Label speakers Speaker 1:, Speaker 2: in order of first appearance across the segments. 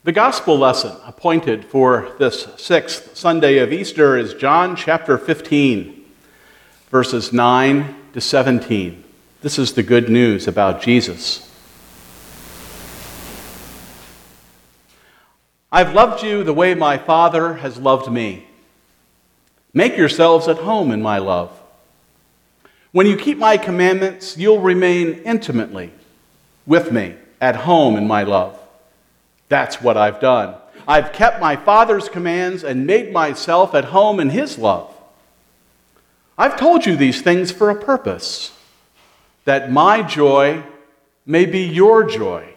Speaker 1: The gospel lesson appointed for this sixth Sunday of Easter is John chapter 15, verses 9 to 17. This is the good news about Jesus. I've loved you the way my Father has loved me. Make yourselves at home in my love. When you keep my commandments, you'll remain intimately with me at home in my love. That's what I've done. I've kept my Father's commands and made myself at home in his love. I've told you these things for a purpose, that my joy may be your joy.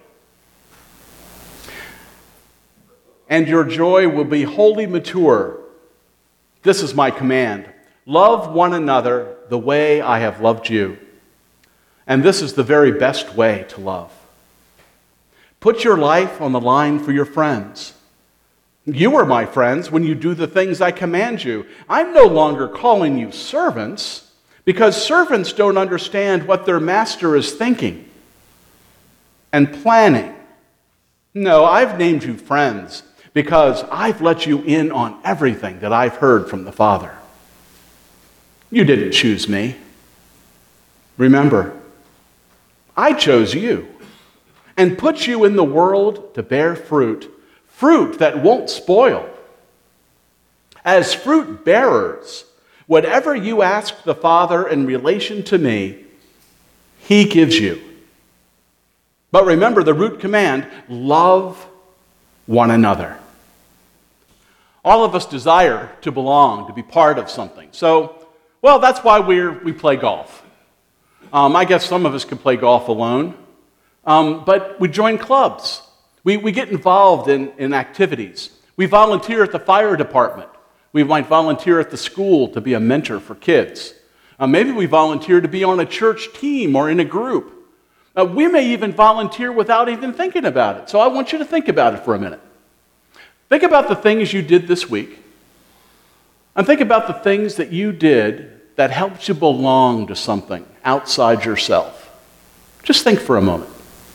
Speaker 1: And your joy will be wholly mature. This is my command. Love one another the way I have loved you. And this is the very best way to love. Put your life on the line for your friends. You are my friends when you do the things I command you. I'm no longer calling you servants, because servants don't understand what their master is thinking and planning. No, I've named you friends because I've let you in on everything that I've heard from the Father. You didn't choose me. Remember, I chose you and put you in the world to bear fruit that won't spoil. As fruit bearers, whatever you ask the Father in relation to me, he gives you. But remember the root command, love one another. All of us desire to belong, to be part of something. So, that's why we play golf. I guess some of us can play golf alone. But we join clubs. We get involved in activities. We volunteer at the fire department. We might volunteer at the school to be a mentor for kids. Maybe we volunteer to be on a church team or in a group. We may even volunteer without even thinking about it. So I want you to think about it for a minute. Think about the things you did this week. And think about the things that you did that helped you belong to something outside yourself. Just think for a moment.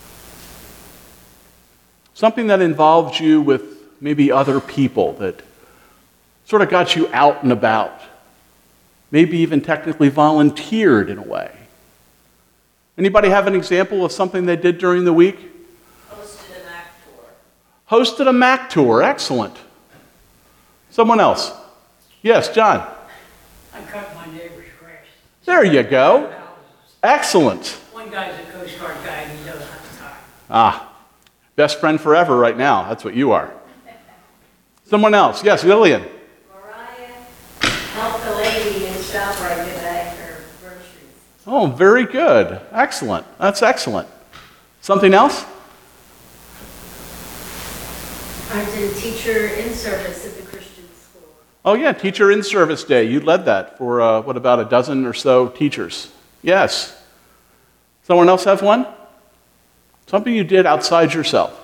Speaker 1: Something that involved you with maybe other people, that sort of got you out and about. Maybe even technically volunteered in a way. Anybody have an example of something they did during the week?
Speaker 2: Hosted a Mac tour.
Speaker 1: Hosted a Mac tour, excellent. Someone else? Yes, John.
Speaker 3: I cut my neighbor's grass.
Speaker 1: There you go. Excellent.
Speaker 3: One guy's a Coast Guard guy and he knows how to tie.
Speaker 1: Best friend forever right now. That's what you are. Someone else. Yes, Lillian.
Speaker 2: Mariah helped the lady in ShopRite get back her groceries.
Speaker 1: Oh, very good. Excellent. That's excellent. Something else?
Speaker 2: I did teacher in service at the Christian school.
Speaker 1: Oh, yeah, Teacher in Service Day. You led that for, about a dozen or so teachers. Yes. Someone else have one? Something you did outside yourself.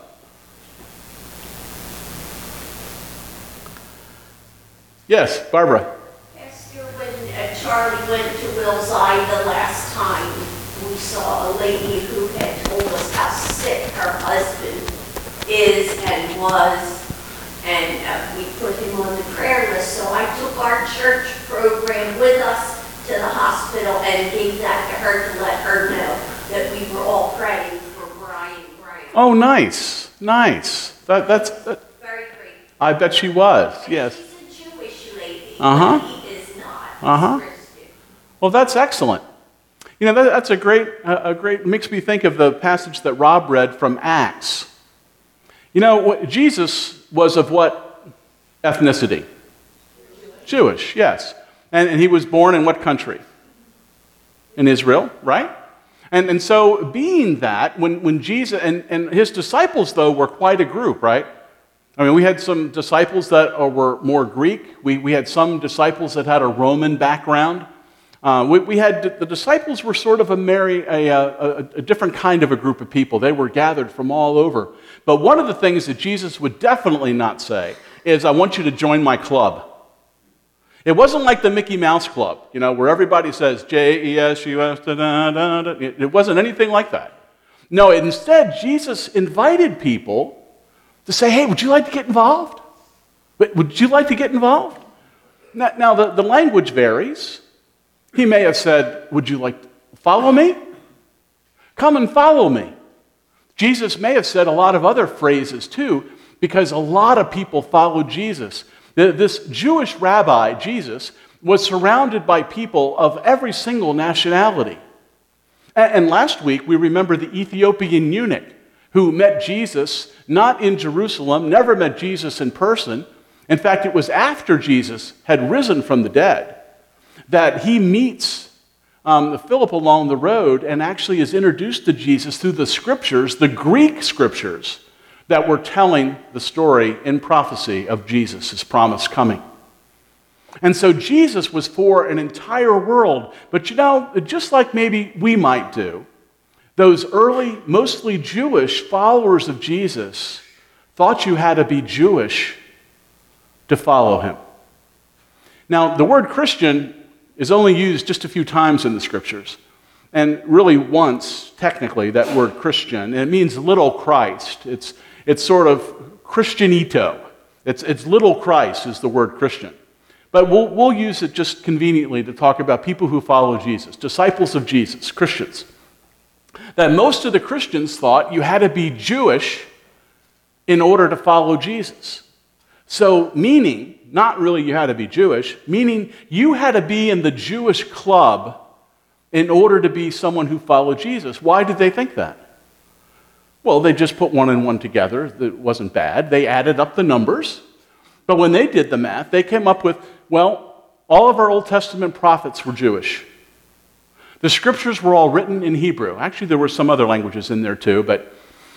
Speaker 1: Yes, Barbara.
Speaker 4: Last year when Charlie went to Will's Eye the last time, we saw a lady who had told us how sick her husband is and was, and we put him on the prayer list. So I took our church program with us to the hospital and gave that to her to let her know that we were all praying for Brian Brown.
Speaker 1: Oh, nice. That's
Speaker 4: Very great.
Speaker 1: I bet she was, yes.
Speaker 4: She's a Jewish lady,
Speaker 1: Uh-huh.
Speaker 4: but he is not.
Speaker 1: Uh-huh.
Speaker 4: He's Christian.
Speaker 1: Well, that's excellent. You know, that's a great, makes me think of the passage that Rob read from Acts. You know, Jesus was of what ethnicity? Jewish, yes. And he was born in what country? In Israel, right? And so being that, when Jesus, and his disciples, though, were quite a group, right? I mean, we had some disciples that were more Greek. We had some disciples that had a Roman background. We had, the disciples were sort of a different kind of a group of people. They were gathered from all over. But one of the things that Jesus would definitely not say is, I want you to join my club. It wasn't like the Mickey Mouse Club, you know, where everybody says J-E-S-U-S, da-da-da-da. It wasn't anything like that. No, instead, Jesus invited people to say, hey, would you like to get involved? Would you like to get involved? Now the language varies. He may have said, would you like to follow me? Come and follow me. Jesus may have said a lot of other phrases too, because a lot of people followed Jesus. This Jewish rabbi, Jesus, was surrounded by people of every single nationality. And last week, we remember the Ethiopian eunuch who met Jesus not in Jerusalem, never met Jesus in person. In fact, it was after Jesus had risen from the dead that he meets Philip along the road and actually is introduced to Jesus through the scriptures, the Greek scriptures, that were telling the story in prophecy of Jesus' promised coming. And so Jesus was for an entire world. But you know, just like maybe we might do, those early, mostly Jewish followers of Jesus thought you had to be Jewish to follow him. Now, the word Christian is only used just a few times in the scriptures. And really once, technically, that word Christian. And it means little Christ. It's sort of Christianito. It's little Christ is the word Christian. But we'll use it just conveniently to talk about people who follow Jesus, disciples of Jesus, Christians. That most of the Christians thought you had to be Jewish in order to follow Jesus. So meaning, not really you had to be Jewish, meaning you had to be in the Jewish club in order to be someone who followed Jesus. Why did they think that? Well, they just put one and one together. That wasn't bad. They added up the numbers. But when they did the math, they came up with, well, all of our Old Testament prophets were Jewish. The scriptures were all written in Hebrew. Actually, there were some other languages in there too, but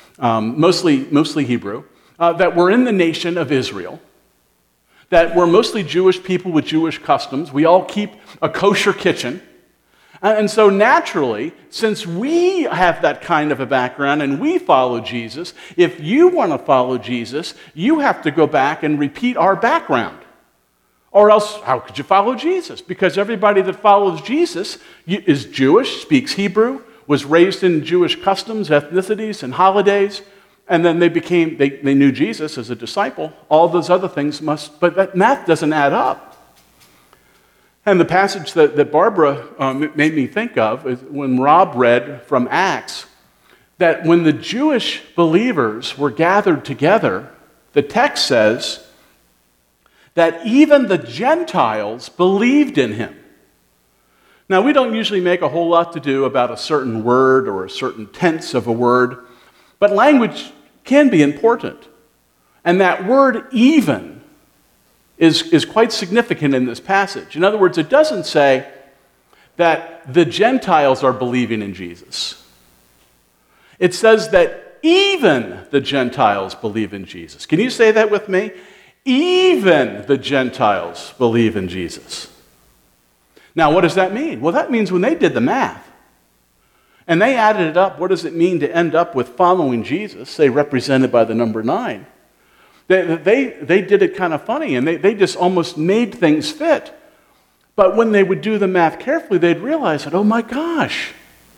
Speaker 1: mostly Hebrew, that were in the nation of Israel, that were mostly Jewish people with Jewish customs. We all keep a kosher kitchen. And so naturally, since we have that kind of a background and we follow Jesus, if you want to follow Jesus, you have to go back and repeat our background. Or else, how could you follow Jesus? Because everybody that follows Jesus is Jewish, speaks Hebrew, was raised in Jewish customs, ethnicities, and holidays, and then they knew Jesus as a disciple. All those other things but that math doesn't add up. And the passage that Barbara made me think of is when Rob read from Acts, that when the Jewish believers were gathered together, the text says that even the Gentiles believed in him. Now, we don't usually make a whole lot to do about a certain word or a certain tense of a word, but language can be important. And that word even is quite significant in this passage. In other words, it doesn't say that the Gentiles are believing in Jesus. It says that even the Gentiles believe in Jesus. Can you say that with me? Even the Gentiles believe in Jesus. Now, what does that mean? Well, that means when they did the math and they added it up, what does it mean to end up with following Jesus, say represented by the number 9? They did it kind of funny, and they just almost made things fit. But when they would do the math carefully, they'd realize that, oh my gosh,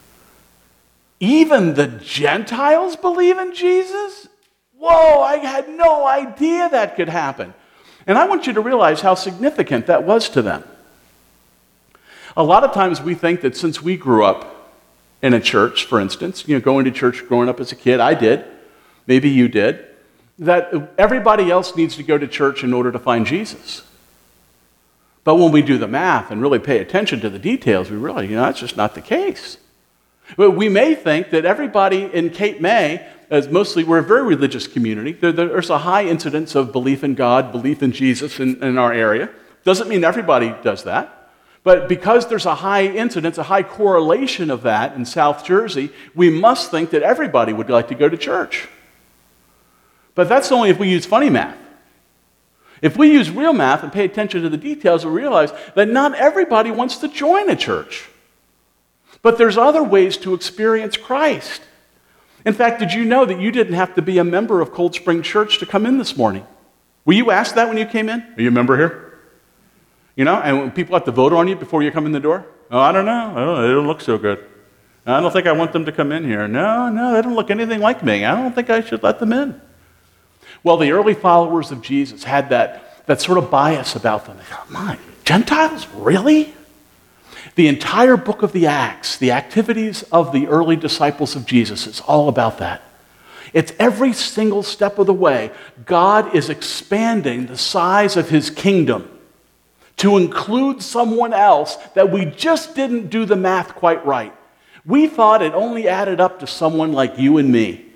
Speaker 1: even the Gentiles believe in Jesus? Whoa, I had no idea that could happen. And I want you to realize how significant that was to them. A lot of times we think that since we grew up in a church, for instance, going to church growing up as a kid, I did, maybe you did, that everybody else needs to go to church in order to find Jesus. But when we do the math and really pay attention to the details, we realize, that's just not the case. We may think that everybody in Cape May, we're a very religious community. There's a high incidence of belief in God, belief in Jesus in our area. Doesn't mean everybody does that. But because there's a high incidence, a high correlation of that in South Jersey, we must think that everybody would like to go to church. But that's only if we use funny math. If we use real math and pay attention to the details, we realize that not everybody wants to join a church. But there's other ways to experience Christ. In fact, did you know that you didn't have to be a member of Cold Spring Church to come in this morning? Were you asked that when you came in? Are you a member here? And when people have to vote on you before you come in the door? Oh, I don't know. They don't look so good. I don't think I want them to come in here. No, they don't look anything like me. I don't think I should let them in. Well, the early followers of Jesus had that sort of bias about them. They thought, my, Gentiles, really? The entire book of the Acts, the activities of the early disciples of Jesus, is all about that. It's every single step of the way. God is expanding the size of his kingdom to include someone else that we just didn't do the math quite right. We thought it only added up to someone like you and me.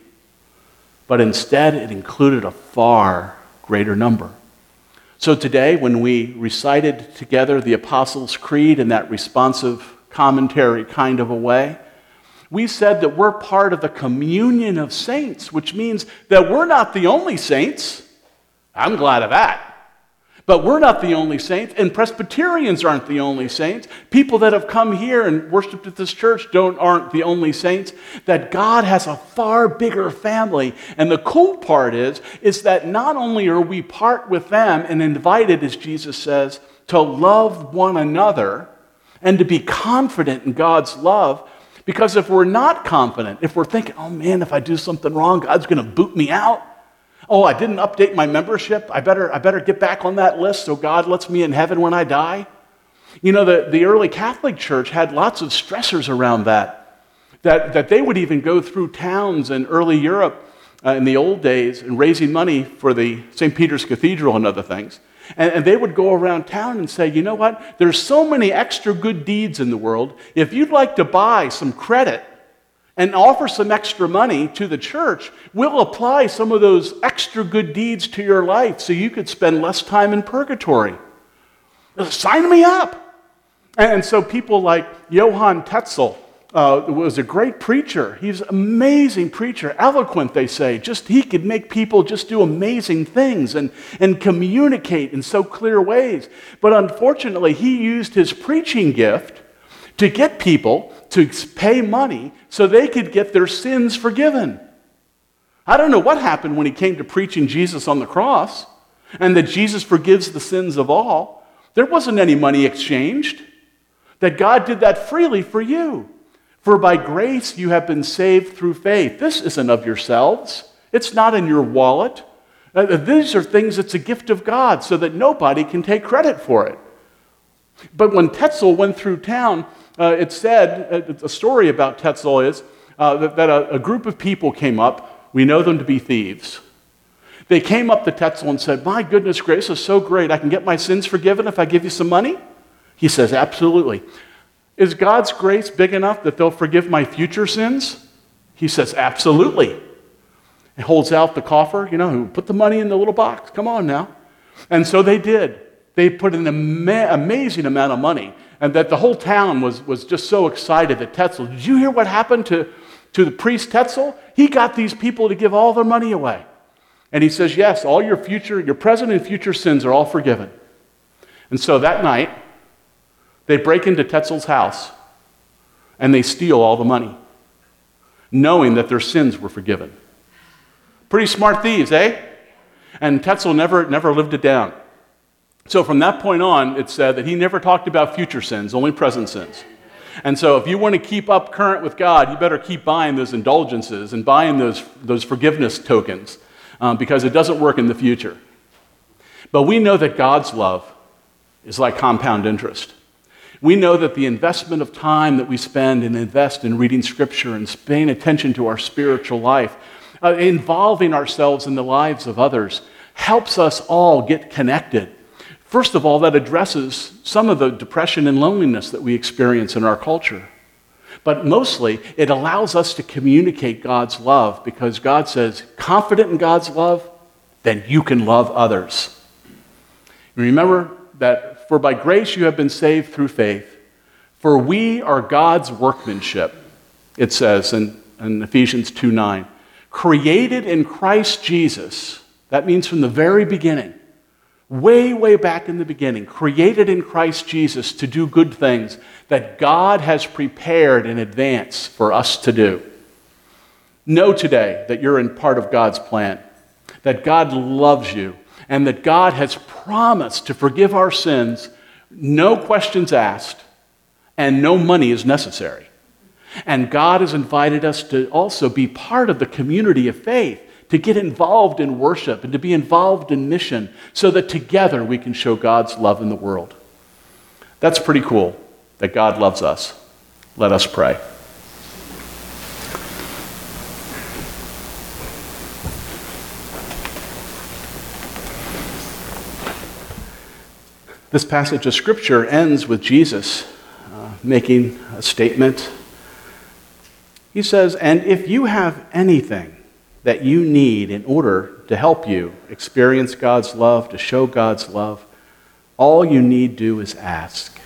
Speaker 1: But instead, it included a far greater number. So today, when we recited together the Apostles' Creed in that responsive commentary kind of a way, we said that we're part of the communion of saints, which means that we're not the only saints. I'm glad of that. But we're not the only saints, and Presbyterians aren't the only saints. People that have come here and worshiped at this church aren't the only saints. That God has a far bigger family. And the cool part is that not only are we part with them and invited, as Jesus says, to love one another and to be confident in God's love, because if we're not confident, if we're thinking, oh man, if I do something wrong, God's going to boot me out. Oh, I didn't update my membership. I better get back on that list so God lets me in heaven when I die. You know, the early Catholic Church had lots of stressors around that they would even go through towns in early Europe in the old days and raising money for the St. Peter's Cathedral and other things. And they would go around town and say, you know what? There's so many extra good deeds in the world. If you'd like to buy some credit and offer some extra money to the church, we'll apply some of those extra good deeds to your life so you could spend less time in purgatory. Sign me up. And so people like Johann Tetzel was a great preacher. He's an amazing preacher, eloquent, they say. He could make people just do amazing things and communicate in so clear ways. But unfortunately, he used his preaching gift to get people to pay money so they could get their sins forgiven. I don't know what happened when he came to preaching Jesus on the cross and that Jesus forgives the sins of all. There wasn't any money exchanged. That God did that freely for you. For by grace you have been saved through faith. This isn't of yourselves. It's not in your wallet. These are things that's a gift of God so that nobody can take credit for it. But when Tetzel went through town, it said, a story about Tetzel is that a group of people came up. We know them to be thieves. They came up to Tetzel and said, my goodness gracious, is so great. I can get my sins forgiven if I give you some money? He says, absolutely. Is God's grace big enough that they'll forgive my future sins? He says, absolutely. He holds out the coffer, put the money in the little box. Come on now. And so they did. They put an amazing amount of money, and that the whole town was just so excited that Tetzel, did you hear what happened to the priest Tetzel? He got these people to give all their money away. And he says, yes, all your present and future sins are all forgiven. And so that night, they break into Tetzel's house and they steal all the money, knowing that their sins were forgiven. Pretty smart thieves, eh? And Tetzel never lived it down. So from that point on, it said that he never talked about future sins, only present sins. And so if you want to keep up current with God, you better keep buying those indulgences and buying those forgiveness tokens because it doesn't work in the future. But we know that God's love is like compound interest. We know that the investment of time that we spend and invest in reading Scripture and paying attention to our spiritual life, involving ourselves in the lives of others, helps us all get connected. First of all, that addresses some of the depression and loneliness that we experience in our culture. But mostly, it allows us to communicate God's love because God says, confident in God's love, then you can love others. Remember that for by grace you have been saved through faith, for we are God's workmanship, it says in Ephesians 2:9, created in Christ Jesus. That means from the very beginning, way back in the beginning, created in Christ Jesus to do good things that God has prepared in advance for us to do. Know today that you're in part of God's plan, that God loves you, and that God has promised to forgive our sins, no questions asked, and no money is necessary. And God has invited us to also be part of the community of faith, to get involved in worship and to be involved in mission so that together we can show God's love in the world. That's pretty cool that God loves us. Let us pray. This passage of Scripture ends with Jesus making a statement. He says, "And if you have anything that you need in order to help you experience God's love, to show God's love, all you need do is ask."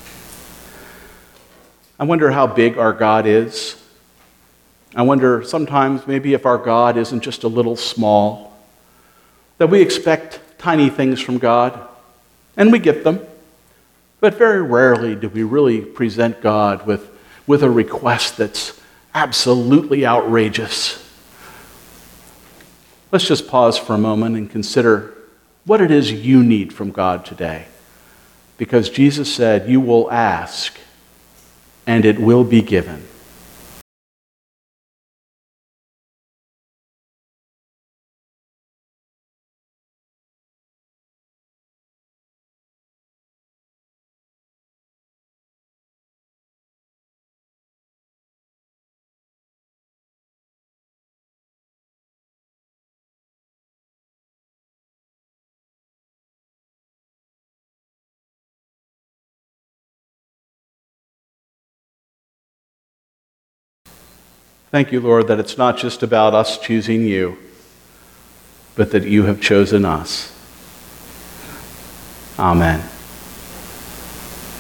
Speaker 1: I wonder how big our God is. I wonder sometimes maybe if our God isn't just a little small, that we expect tiny things from God, and we get them, but very rarely do we really present God with a request that's absolutely outrageous. Let's just pause for a moment and consider what it is you need from God today. Because Jesus said, "You will ask, and it will be given." Thank you, Lord, that it's not just about us choosing you, but that you have chosen us. Amen.